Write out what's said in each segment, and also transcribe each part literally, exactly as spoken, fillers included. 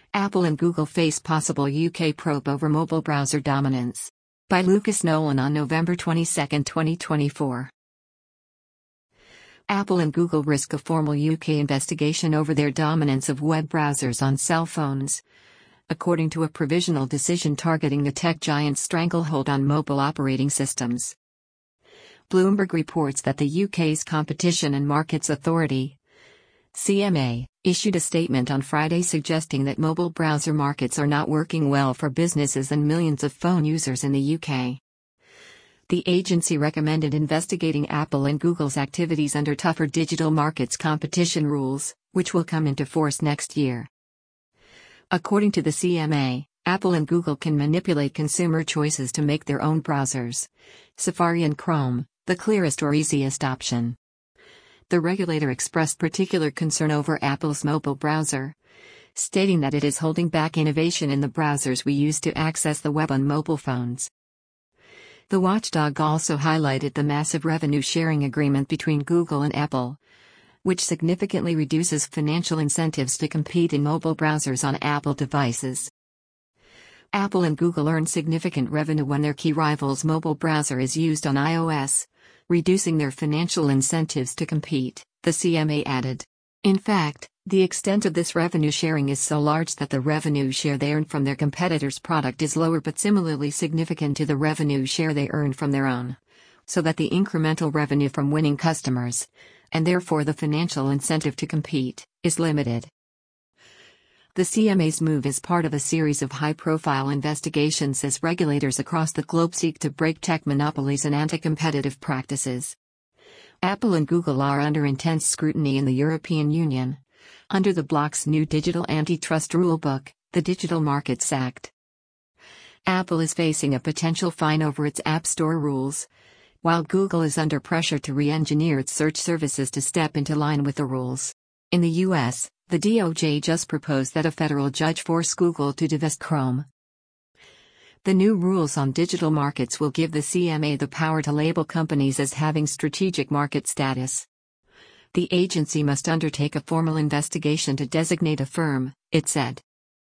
Apple and Google face possible U K probe over mobile browser dominance. By Lucas Nolan on November twenty-second, twenty twenty-four. Apple and Google risk a formal U K investigation over their dominance of web browsers on cell phones, according to a provisional decision targeting the tech giant's stranglehold on mobile operating systems. Bloomberg reports that the U K's Competition and Markets Authority, C M A, issued a statement on Friday suggesting that mobile browser markets are not working well for businesses and millions of phone users in the U K. The agency recommended investigating Apple and Google's activities under tougher digital markets competition rules, which will come into force next year. According to the C M A, Apple and Google can manipulate consumer choices to make their own browsers, Safari and Chrome, the clearest or easiest option. The regulator expressed particular concern over Apple's mobile browser, stating that it is holding back innovation in the browsers we use to access the web on mobile phones. The watchdog also highlighted the massive revenue sharing agreement between Google and Apple, which significantly reduces financial incentives to compete in mobile browsers on Apple devices. Apple and Google earn significant revenue when their key rival's mobile browser is used on iOS, reducing their financial incentives to compete, the C M A added. In fact, the extent of this revenue sharing is so large that the revenue share they earn from their competitor's product is lower but similarly significant to the revenue share they earn from their own, so that the incremental revenue from winning customers, and therefore the financial incentive to compete, is limited. The C M A's move is part of a series of high-profile investigations as regulators across the globe seek to break tech monopolies and anti-competitive practices. Apple and Google are under intense scrutiny in the European Union, under the bloc's new digital antitrust rulebook, the Digital Markets Act. Apple is facing a potential fine over its App Store rules, while Google is under pressure to re-engineer its search services to step into line with the rules. In the U S, the D O J just proposed that a federal judge force Google to divest Chrome. The new rules on digital markets will give the C M A the power to label companies as having strategic market status. The agency must undertake a formal investigation to designate a firm, it said.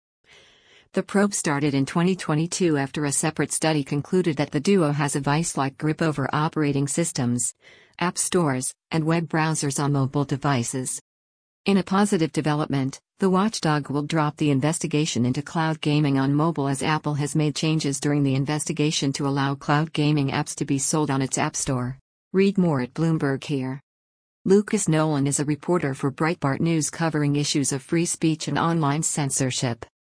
The probe started in twenty twenty-two after a separate study concluded that the duo has a vice-like grip over operating systems, app stores, and web browsers on mobile devices. In a positive development, the watchdog will drop the investigation into cloud gaming on mobile as Apple has made changes during the investigation to allow cloud gaming apps to be sold on its App Store. Read more at Bloomberg here. Lucas Nolan is a reporter for Breitbart News covering issues of free speech and online censorship.